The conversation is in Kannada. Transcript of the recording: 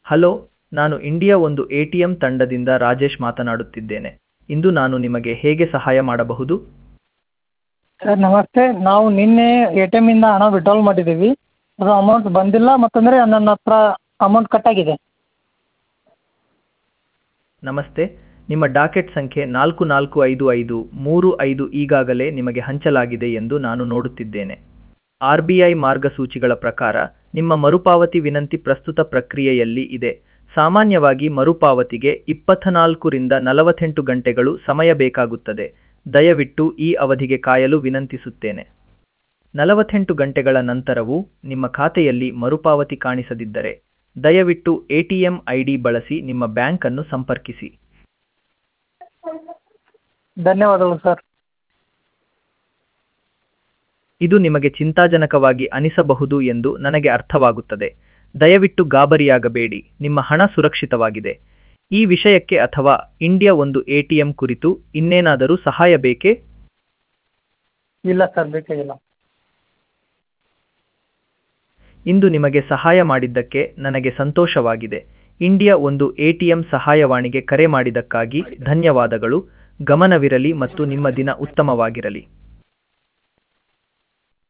ಹಲೋ, ನಾನು ಇಂಡಿಯಾ ಒಂದು ಎ.ಟಿ.ಎಂ ತಂಡದಿಂದ ರಾಜೇಶ್ ಮಾತನಾಡುತ್ತಿದ್ದೇನೆ. ಇಂದು ನಾನು ನಿಮಗೆ ಹೇಗೆ ಸಹಾಯ ಮಾಡಬಹುದು? ಸರ್ ನಮಸ್ತೆ. ನಾವು ನಿನ್ನೆ ಎ.ಟಿ.ಎಮ್ಮಿಂದ ಹಣ ವಿಡ್ರಾಲ್ ಮಾಡಿದ್ದೀವಿ. ಅದು ಅಮೌಂಟ್ ಬಂದಿಲ್ಲ, ಮತ್ತಂದರೆ ನನ್ನ ಹತ್ರ ಅಮೌಂಟ್ ಕಟ್ಟಾಗಿದೆ. ನಮಸ್ತೆ, ನಿಮ್ಮ ಡಾಕೆಟ್ ಸಂಖ್ಯೆ 445535 ಈಗಾಗಲೇ ನಿಮಗೆ ಹಂಚಲಾಗಿದೆ ಎಂದು ನಾನು ನೋಡುತ್ತಿದ್ದೇನೆ. ಆರ್.ಬಿ.ಐ ಮಾರ್ಗಸೂಚಿಗಳ ಪ್ರಕಾರ ನಿಮ್ಮ ಮರುಪಾವತಿ ವಿನಂತಿ ಪ್ರಸ್ತುತ ಪ್ರಕ್ರಿಯೆಯಲ್ಲಿ ಇದೆ. ಸಾಮಾನ್ಯವಾಗಿ ಮರುಪಾವತಿಗೆ 24 ರಿಂದ 48 ಗಂಟೆಗಳು ಸಮಯ ಬೇಕಾಗುತ್ತದೆ. ದಯವಿಟ್ಟು ಈ ಅವಧಿಗೆ ಕಾಯಲು ವಿನಂತಿಸುತ್ತೇನೆ. 48 ಗಂಟೆಗಳ ನಂತರವೂ ನಿಮ್ಮ ಖಾತೆಯಲ್ಲಿ ಮರುಪಾವತಿ ಕಾಣಿಸದಿದ್ದರೆ, ದಯವಿಟ್ಟು ಎ.ಟಿ.ಎಂ ಐ.ಡಿ ಬಳಸಿ ನಿಮ್ಮ ಬ್ಯಾಂಕ್ ಅನ್ನು ಸಂಪರ್ಕಿಸಿ. ಧನ್ಯವಾದಗಳು ಸರ್. ಇದು ನಿಮಗೆ ಚಿಂತಾಜನಕವಾಗಿ ಅನಿಸಬಹುದು ಎಂದು ನನಗೆ ಅರ್ಥವಾಗುತ್ತದೆ. ದಯವಿಟ್ಟು ಗಾಬರಿಯಾಗಬೇಡಿ, ನಿಮ್ಮ ಹಣ ಸುರಕ್ಷಿತವಾಗಿದೆ. ಈ ವಿಷಯಕ್ಕೆ ಅಥವಾ ಇಂಡಿಯಾ ಒಂದು ಎ.ಟಿ.ಎಂ ಕುರಿತು ಇನ್ನೇನಾದರೂ ಸಹಾಯ ಬೇಕೇ? ಇಲ್ಲ ಸರ್, ಬೇಕಾಗಿಲ್ಲ. ಇಂದು ನಿಮಗೆ ಸಹಾಯ ಮಾಡಿದ್ದಕ್ಕೆ ನನಗೆ ಸಂತೋಷವಾಗಿದೆ. ಇಂಡಿಯಾ ಒಂದು ಎ.ಟಿ.ಎಂ ಸಹಾಯವಾಣಿಗೆ ಕರೆ ಮಾಡಿದ್ದಕ್ಕಾಗಿ ಧನ್ಯವಾದಗಳು. ಗಮನವಿರಲಿ ಮತ್ತು ನಿಮ್ಮ ದಿನ ಉತ್ತಮವಾಗಿರಲಿ.